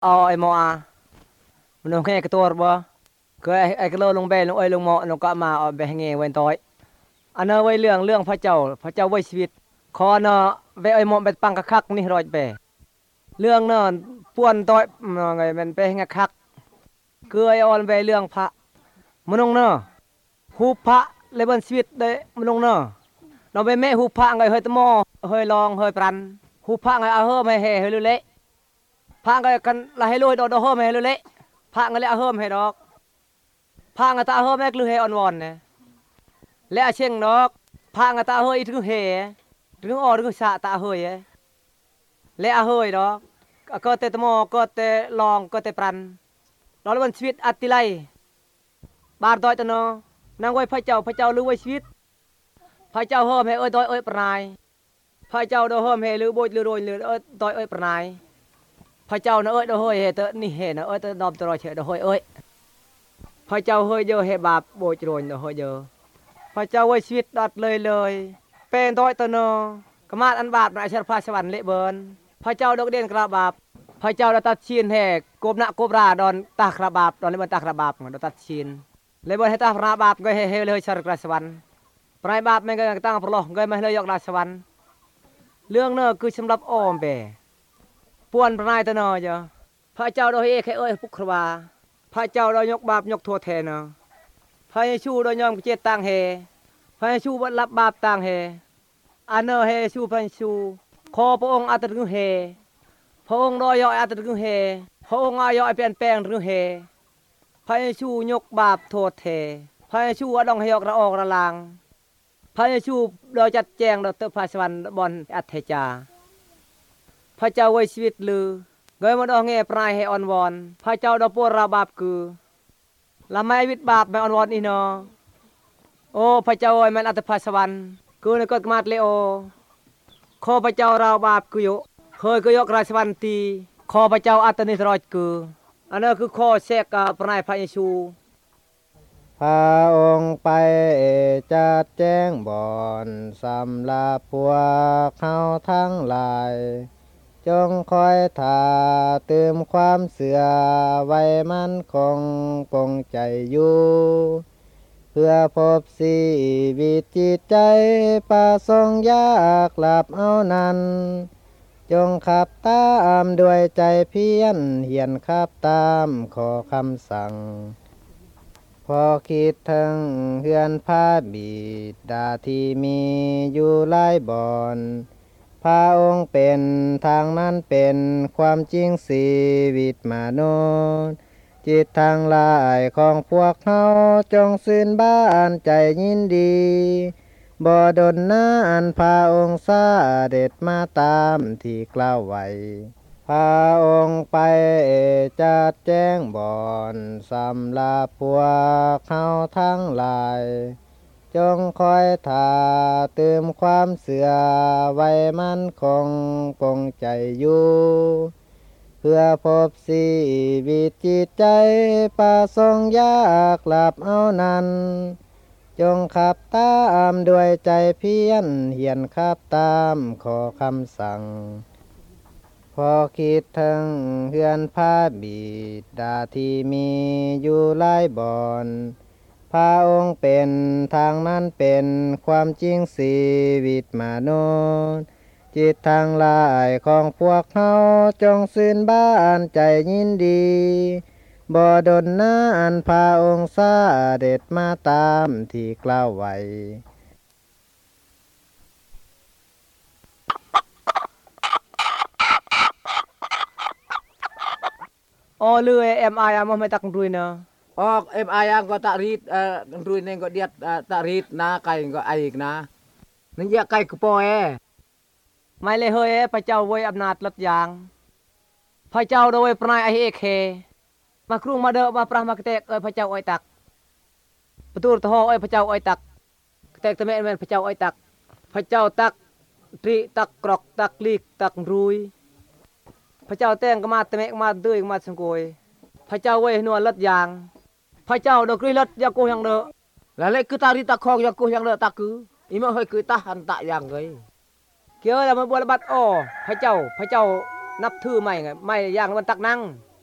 ai mo a menung ke ketor ba ke ai ke lo lung be lung ai lung mo lung ka ma be nge wen toy anaไว้เรื่องพระเจ้าไว้ชีวิตขอเนาะเวไอ้หมอเป็ดปังคักๆนี่รอยเปเรื่องเนาะป่วนต้อยไงมันไปงะคักเกยออนไปเรื่องพระมนุงเนาะฮูพระเลยบนชีวิตได้มนุงเนาะเราไปแม่ฮูพระไงเฮยตะหมอเฮยลองเฮยปรันฮูพระไงเอาเฮมให้เฮเฮลุเละพระไงกันละให้ลุยดอกเฮมให้ลุเละพระไงเลยเอาเฮมให้ดอกพระไงตาเฮมแม่กลือให้อ่อนวอนเนี่ยและเช่งนกพางตาเฮยถึงเหถึงออถึงสะตาเฮยและเฮยดอกก็แต่ตมอก็แต่ลองก็แต่ปรันเราเล่นชีวิตอัติไลบาดดอยตนอนางไว้พระเจ้าลือไว้ชีวิตพระเจ้าเฮิมให้ดอยปรายพระเจ้าดอยเฮิมให้ลือโบยลือโรยลือดอยปรายพระเจ้าเนดอยเฮยเตนี่เฮนะเตดอมตรอยเฉดอยพระเจ้าเฮยเยอะให้บาปโบยโรยเฮยเยอะพระเจ้าไว้ชีวิตดัดเลยเป็นต้อยตโนกมาดอันบาปในเชลพาสวรรค์เละเบินพระเจ้าดอกเด่นกระบาปพระเจ้าดตัดชีนแหกกบหน้ากบราดอนตากระบาปดอนเลยมันตากระบาปดตัดชีนเลยบนให้ตากระบาปก็ให้เลยชรกระสวรรค์ปลายบาปไม่ก็ตั้งพระโลกก็ไม่เลยยกราสวรรค์เรื่องเนอคือสำหรับอ้อมเบป่วนปลายตโนจ้ะพระเจ้าโดยแค่พุกขวาพระเจ้าโดยยกบาปยกโทษแทนเนาะพระเยซูโดยยอมเจตต่างเฮพระเยซูบัดรับบาปต่างเฮอันเนเฮซูพระเยซูขอพระองค์อัตรึงเฮพระองค์โดยยออัตรึงเฮพระองค์อายอเปลี่ยนแปลงรึงเฮพระเยซูยกบาปโทษเทพระเยซูอดองให้ยกระออกระลางพระเยซูโดยจัดแจงโดยเตพระสวรรค์บนอัตเทจาพระเจ้าไว้ชีวิตลือเกยมาดองเงปลายให้อ่อนวอนพระเจ้าดอปวราบาปคือละไม่วิตบาปไม่อ่อนวอนอีนอโอ้พระเจ้าไอ้มันอัตภาสวรรค์คือในกฎมาดเลโอขอพระเจ้าเราบาปกุยเคยกุยกราชวันตีขอพระเจ้าอัตนิสรอยคืออันนั้นคือข้อเสกกับพระนายพระเยซูพระองค์ไปจัดแจ้งบ่อนสำหรับพวกเขาทั้งหลายจงคอยท่าเติมความเสื่อไว้มั่นคงปงใจอยู่เพื่อพบชีวิตจิตใจประสงค์อยากหลับเอานั้นจงขับตามด้วยใจเพียรเหียนขับตามขอคำสั่งพอคิดถึงเฮือนพระบิดาที่มีอยู่หลายบ่อนพระองค์เป็นทางนั้นเป็นความจริงชีวิตมนุษย์จิตทางหลายของพวกเขาจงซื่นบ้านใจยินดีบ่ดนนานพระองค์เสด็จมาตามที่กล่าวไว้พระองค์ไปจัดแจ้งบ่อนสำหรับพวกเขาทั้งหลายจงคอยท่าเติมความเสื่อไว้มั่นคงปงใจอยู่เพื่อพบชีวิตจิตใจประสงค์อยากหลับเอานั้นจงขับตามด้วยใจเพียรเหียนขับตามขอคำสั่งพอคิดถึงเฮือนพระบิดาที่มีอยู่หลายบ่อนพระองค์เป็นทางนั้นเป็นความจริงชีวิตมนุษย์จิตทางหลายของพวกเขาจงซื่นบ้านใจยินดีบ่ดนนานพระองค์เสด็จมาตามที่กล่าวไว้อ๋อเลยเอ็มไออะมันไม่ตักรุยเนาะ Oh, ayang ko tak rit ruin ko diat tak rit na kai ko aik na. Nang kai ko po ไม่เลยเฮ้ยพระเจ้าไว้อำนาจลดยางพระเจ้าโดยปรายไอเอเคมาครุงมาเดอมาปรามากเตกพระเจ้าอ้อยตักประตูทอพระเจ้าอ้อยตักเตกตะเมนพระเจ้าอ้อยตักพระเจ้าตักตรีตักกรอกตักลีกตักรุยพระเจ้าแต้งก็มาตะเมกมาดื้อมาสังโกยพระเจ้าไว้นวลลดยางพระเจ้าดอกรีลดยากูยังเดอ Lalai ku tari tak khong yang ku yang le tak ku. Ima hoi ku tahan tak yang gei. เกี่ยวแล้วมันบวชบัดอ้อพระเจ้านับถือไม่ไงไม่อย่างมันตักนั่ง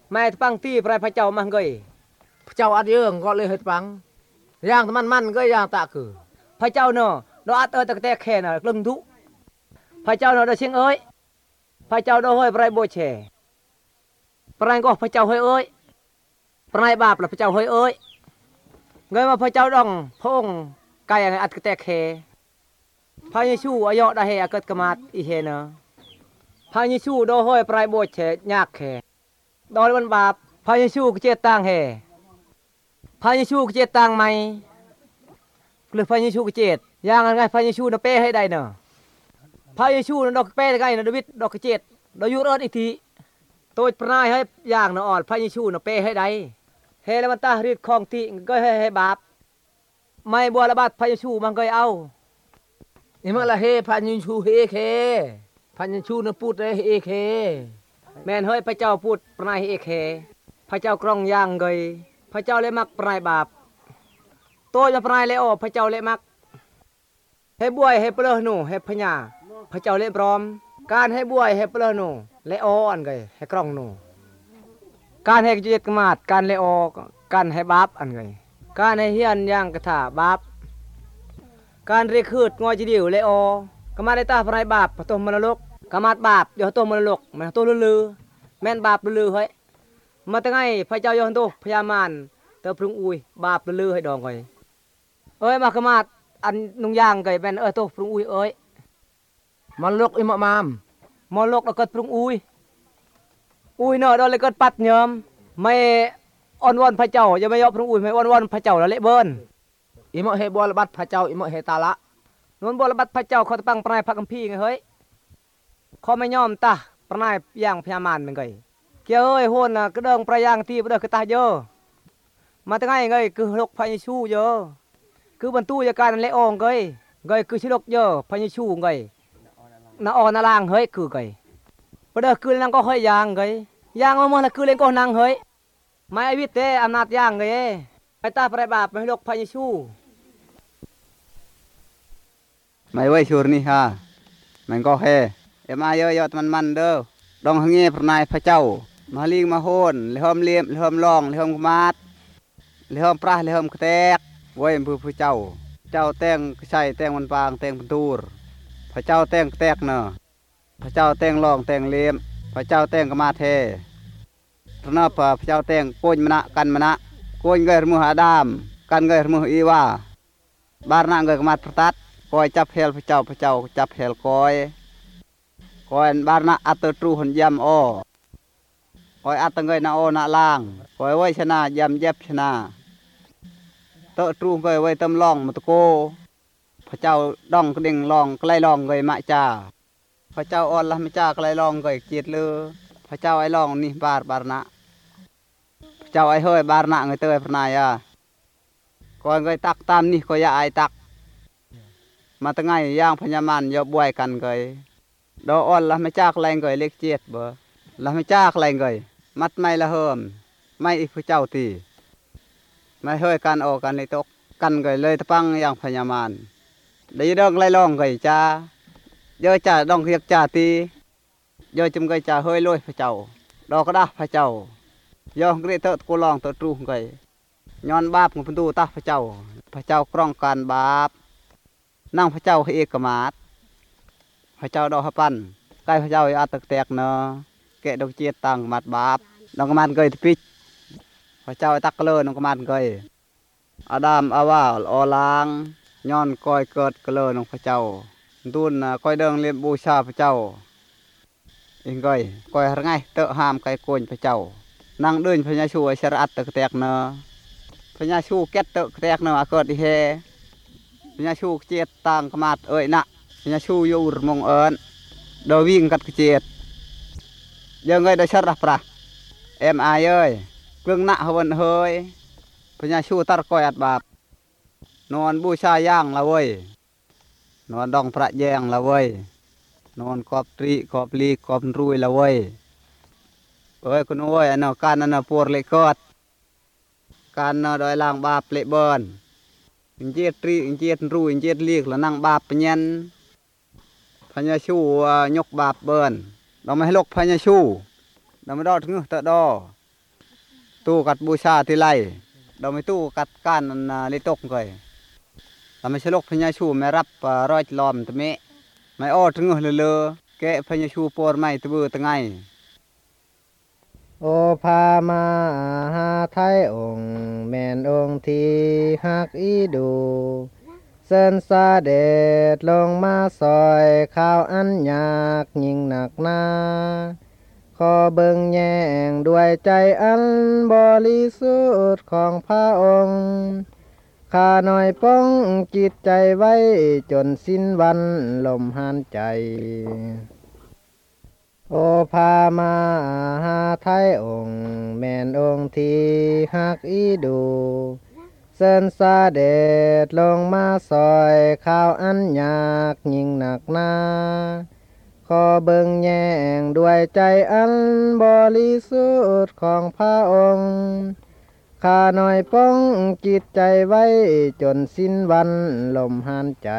แม่ปังตีไปพระเจ้ามังเกยเจ้าอัดเยื่องก็เลยเฮ็ดปังย่างมันก็ย่างตะคือพระเจ้าเนาะเราอัดตะแตกแค่น่ะกลึงทุพระเจ้าเนาะได้เชียงเอ้ยพระเจ้าได้เฮ้ยไปโบเชไปก็พระเจ้าเฮ้ยเอ้ยไปบาปแล้วพระเจ้าเฮ้ยเอ้ยเงยมาพระเจ้าดองพระองค์กายอัดแตกแค่พระเยซูอายอได้เฮอเกิดกมาดอีเฮเนาะพระเยซูได้เฮ้ยไปโบเชยากแค่ดอยวันบาปพระเยซูก็เจตตังเฮพระเยซูก็เจตตังไหมหรือพระเยซูก็เจตอย่างไงพระเยซูน่ะเป้ให้ได้เนาะพระเยซูน่ะดอกเป้ได้ไงน่ะดาวิดดอกเจตดอกยูรอดอีกทีตัวปรายให้อย่างน่ะอ่อนพระเยซูน่ะเป้ให้ได้เฮแล้วมันตารีดของติก็ให้บาปไม่บัวละบาดพระเยซูมันก็เอานี่มันละเฮพันยินชูเฮเคพันยินชูน่ะพูดได้เฮเคแม่นเฮ้ยพระเจ้าพูดปรายเอเคพระเจ้ากรองย่างเกยพระเจ้าเลยมักปรายบาปตัวจะปรายเลยโอพระเจ้าเลยมักให้บวยให้เปลือหนูให้พญาพระเจ้าเลยพร้อมการให้บวยให้เปลือหนูเลยโออันเกยให้กรองหนูการให้เจตกมาดการเลยโอการให้บาปอันเกยการให้เฮียนย่างกระถาบาปการเรียกขืดงอยจีดิวเลยโอกมาได้ตาปรายบาปประตูมรลกกมาดบาปเดี๋ยวตัวมรลกมันตัวลือแม่นบาปลือเฮ้ยมาตั้งไงพระเจ้าโยนตัวพญามารเตอพรุงอุยบาปลือให้ดองไงเอ้ยมากมาดอันนุ่งยางไงเป็นตัวพรุงอุยเอ้ยมันลกอิมามมอลกแล้วก็พรุงอุยเนอะโดนเลยก็ปัดเยิมไม่อ่อนวอนพระเจ้าอย่าไม่ยอมพรุงอุยไม่อ่อนวอนพระเจ้าแล้วเละเบิ้นอิมเฮบอลบัดพระเจ้าอิมเฮตาละนวลบรบัดพระเจ้าเขาตั้งปรายพระคัมภีร์ไงเฮ้ยเขาไม่ยอมตาปรายย่างพญามารเป็นไงเกี่ยวเอ้ยโหนน่ะก็เดิงปรายย่างที่เดิงคือตาเยอะมาตั้งไงไงคือลกพระเยซูเยอะคือบรรทุยาการเละองไงคือชิลกเยอะพระเยซูไงน่าอ่อนน่าล่างเฮ้ยคือไงประเดี๋ยวคือนั่งก็เฮ้ยย่างไงย่างมาเมื่อละคือเล่นก็นั่งเฮ้ยไม่วิเตอำนาจย่างไงไปตาปรายบาปไม่ลกพระเยซูไม่ไว้ชูนี่ฮะมันก็เฮมาเยอะยอดมันเด้อดองหงเงี้ยพระนายพระเจ้ามาลิงมาโหนเลหอมเลี้ยมเลหอมลองเลหอมมาดเลหอมปลาเลหอมแตกไว้มือพระเจ้าเจ้าแต่งใช่แต่งมันปางแต่งพันตูรพระเจ้าแต่งแตกเนอะพระเจ้าแต่งลองแต่งเลี้ยมพระเจ้าแต่งกมาเทพระนพระเจ้าแต่งโกนมณะกันมณะโกนเกยมืออาดามกันเกยมืออีวาบารณะเกยกมาตรตัดคอยจับเฮลพระเจ้าจับเฮลคอยบารณะอัตตรูหันยำคอยอัตเงยนาโอนาล่างคอยไว้ชนะยำเย็บชนะเตตรูเงยไว้เติมลองมุตโกพระเจ้าดองกระดิ่งลองใกล้ลองเงยมะจ่าพระเจ้าอ่อนละไม่จ่าใกล้ลองเงยเกียรติลือพระเจ้าไอ้ลองนี่บารณะพระเจ้าไอ้เฮยบารณะเงยเตยพระนายคอยเงยตักตามนี่คอยอย่าไอตักมาตั้งไงย่างพญามารยบบวยกันเกยดออ่อนละไม่จากแรงเกยเล็กเจียดบ่ละไม่จากแรงเกยมัดไม่ละเฮิมไม่อีกพระเจ้าตีไม่เฮยกันออกกันเลยตกกันเกยเลยตะปังย่างพญามารได้ดองไล่ลองเกยจ้าเยอะจ่าดองเรียกจ่าตีเยอะจุ่มเกยจ่าเฮยลอยพระเจ้าดอกกระดาพระเจ้ายองเกยเตะกูลองเตะตรูเกยย้อนบาปของพันตูตาพระเจ้ากรองการบาปนั่งพระเจ้าให้เอกมาศพระเจ้าดอกฮัปันใกล้พระเจ้าอาตกแตกเนอแกะดอกเจียตังมัดบาปดอกมันเกยทปิดพระเจ้าตักเลอดอกมันเกยอาดามอาวาออลางย้อนคอยเกิดกเลอดอกพระเจ้าตุนคอยเดินเรียนบูชาพระเจ้าเองเกยคอยไงเตะหามไกโกนพระเจ้านั่งเดินพญาชูชระอัตตกแตกเนอพญาชูแกะเตะแตกเนอเกิดที่เฮพญาชูเจียตังกมาดเอ้ยนะพญาชูยูรมงเอิญโดยวิ่งกัดเจียดยังไงได้ชัดรับประเอ็มไอเอ้ยเครื่องหน้าหวันเฮยพญาชูตัดก้อยอัดบาปนอนบูชาย่างละเว้ยนอนดองพระแยงละเว้ยนอนกอบตรีกอบลีกอบรุยละเว้ยเอ้ยคุณเว้ยอันนั้นการอันนั้นปวดเล็กกอดการนอนโดยล่างบาปเละเบิร์นอินเจียตรีอินเจียตรูอินเจียตลีกแล้วนั่งบาปปัญญ์พญาชูยกบาปเบิร์นเราไม่ให้ลกพญาชูเราไม่ดอถึงตะดอตู้กัดบูชาที่ไรเราไม่ตู้กัดก้านลิตกเลยเราไม่ใช่ลกพญาชูไม่รับร้อยลอมตะเมะไม่อ้อถึงเลอแกะพญาชูปวดไม่ตะเบือตะไงโอภามาหาไทยองค์แม่นองค์ที่ฮักอีดูเซินสาเดชลงมาซอยข้าวอันยากยิ่งหนักหนาขอเบิ่งแยงด้วยใจอันบริสุทธิ์ของพระองค์ข้าหน่อยป้องจิตใจไว้จนสิ้นวันลมหายใจโอภามาหาไทยองค์แม่นองค์ที่ฮักอีดูเซินสาเดชลงมาซอยข้าวอันยากยิ่งหนักหนาขอเบิ่งแยงด้วยใจอันบริสุทธิ์ของพระองค์ข้าหน่อยป้องจิตใจไว้จนสิ้นวันลมหายใจ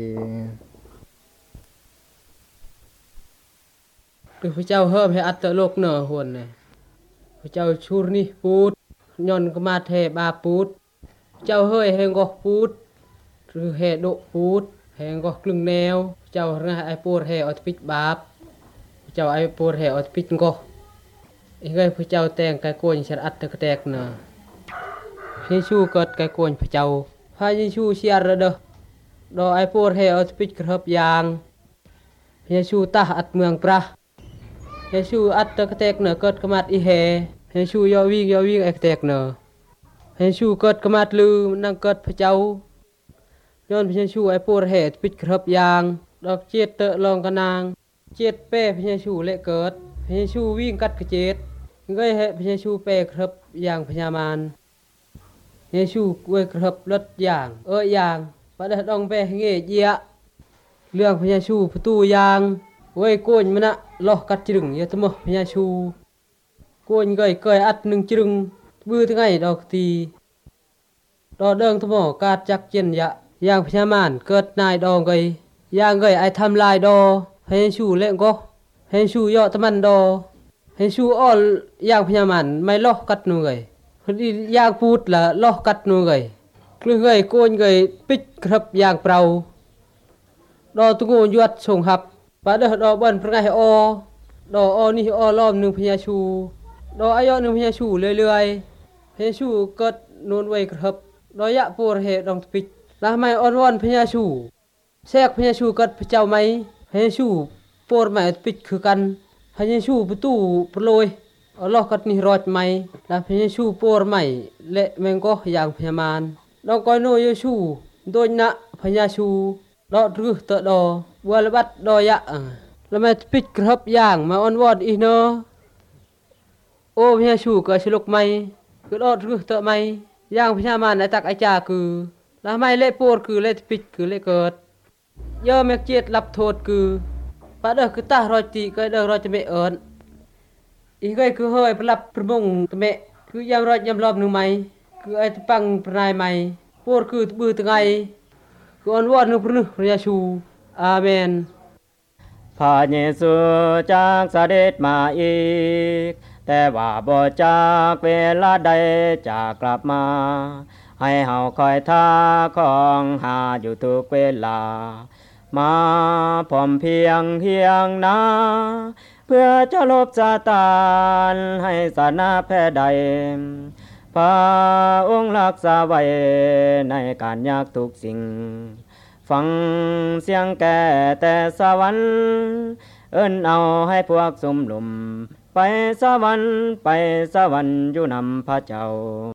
พระเจ้าเฮิมให้อัตโลกเนอหวนเนี่ยพระเจ้าชูนี่ปูดย้อนก็มาเทบาปูดเจ้าเฮยแหงก็ปูดหรือแหดปูดแหงก็กลึงแนวเจ้าเรื่องไอปูดแหอตปิดบาปเจ้าไอปูดแหอตปิดก็อีกไงพระเจ้าแต่งไก่โกนฉันอัตตะกแตกเนอเยซูเกิดไก่โกนพระเจ้าพระเยซูเชียร์เด้อดอไอปูดแหอตปิดกระทบยางเยซูตาอัดเมืองปราเยซูอัตตะกแตกเนอเกิดกมัดอีเฮเยซูยอวิ่งไอกแตกเนอเยซูเกิดกมัดลือนั่งเกิดพระเจ้าย้อนพระเยซูไอปูระเหตุปิดกระบยางดอกเจ็ดเตะลองกระนางเจ็ดเป้พระเยซูเละเกิดพระเยซูวิ่งกัดกระเจ็ดเงยเหพระเยซูเป้กระบยางพญามารเยซูเวยกระบรถยางยางประเดดองเป้เงี้ยเยะเรื่องพระเยซูประตูยางเว้ยโกนมันนะลอกกัดจึงยาตมพญาชูโกนเกยอัดหนึ่งจึงบื้อทั้งไงดอกตีดอเดิงตมกาดจักเจนยะยางพญามานเกิดนายดองยางไอทำลายดอพญาชูเล่งก็พญาชูยอตมันดอพญาชูอ้อยางพญามานไม่ลอกกัดนูคนอียางพูดละลอกกัดนูกลือโกนปิดครับยางเปล่าดอตุงยวดส่งหับปะเดอดอบันพระไงดอนี่ล้อมหนึ่งพญาชูดออายอหนึ่งพญาชูเรื่อยพญาชูเกิดนวลไว้ครับดอยะปูระเหตุดองปิดแล้วไม่อ่อนวอนพญาชูแทรกพญาชูเกิดพระเจ้าไหมพญาชูปูระไม่ปิดคือกันพญาชูประตูปลอยลอกกัดนี่รอดไหมแล้วพญาชูปูระไม่เละแมงก็อย่างพญามารดองก้อยโนยชูโดยนะพญาชูดอรึเตดอวัวละบัดดอยะแล้วมาปิดกระทบย่างมาอ้อนวอนอีเนอโอ้พญาชูก็ฉลกไม่คือดอรึเตไม่ย่างพญามารในตักไอจาคือแล้วไม่เละปวดคือเละปิดคือเละเกิดเยอะแมกเจ็ดรับโทษคือปะเดอคือตารอยตีก็เดอรอยจะไม่เอิญอีกไงคือเฮยประลับประมงตะเมะคือยามรอยยามรอบหนึ่งไหมคือไอตะปังปรายไหมปวดคือบือตะไงคืออ้อนวอนนึกพนึกพระยาชูอาเมนพระเยซูจากเสด็จมาอีกแต่ว่าบ่จากเวลาใดจะกลับมาให้เฮาคอยท่าของหาอยู่ทุกเวลามาพร้อมเพียงนาเพื่อจะลบซาตานให้สานาแพ้ใดพระองค์รักษาไว้ในการยากทุกสิ่งฟังเสียงแก่แต่สวรรค์เอิ้นเอาให้พวกซุ่มหลุมไปสวรรค์อยู่นำพระเจ้า